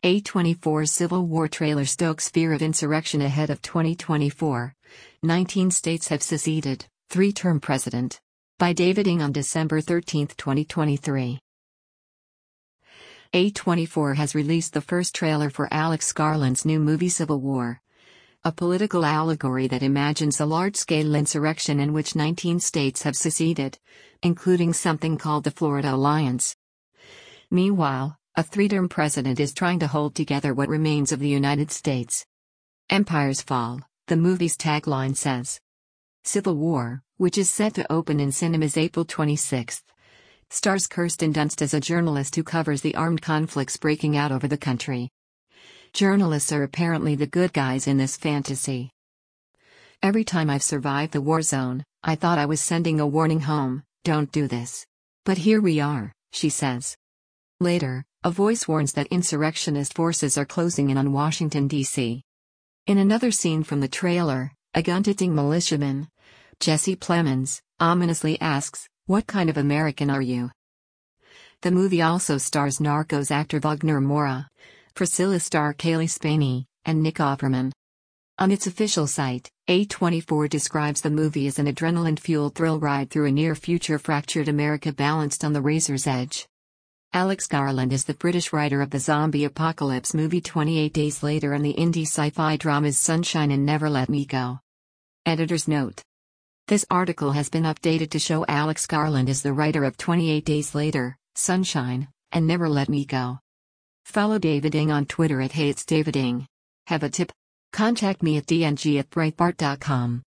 A24 Civil War trailer stokes fear of insurrection ahead of 2024. 19 states have seceded, three-term president. By David Ng on December 13, 2023. A24 has released the first trailer for Alex Garland's new movie Civil War, a political allegory that imagines a large-scale insurrection in which 19 states have seceded, including something called the Florida Alliance. Meanwhile, a three-term president is trying to hold together what remains of the United States. Empires fall, the movie's tagline says. Civil War, which is set to open in cinemas April 26, stars Kirsten Dunst as a journalist who covers the armed conflicts breaking out over the country. Journalists are apparently the good guys in this fantasy. Every time I've survived the war zone, I thought I was sending a warning home, don't do this. But here we are, she says. Later, a voice warns that insurrectionist forces are closing in on Washington, D.C. In another scene from the trailer, a gun-toting militiaman, Jesse Plemons, ominously asks, "What kind of American are you?" The movie also stars Narcos actor Wagner Moura, Priscilla star Kaylee Spaney, and Nick Offerman. On its official site, A24 describes the movie as an adrenaline-fueled thrill ride through a near-future fractured America balanced on the razor's edge. Alex Garland is the British writer of the zombie apocalypse movie 28 Days Later and the indie sci-fi dramas Sunshine and Never Let Me Go. Editor's note. This article has been updated to show Alex Garland is the writer of 28 Days Later, Sunshine, and Never Let Me Go. Follow David Ng on Twitter at @HeyIt'sDavidNg. Have a tip? Contact me at dng@breitbart.com.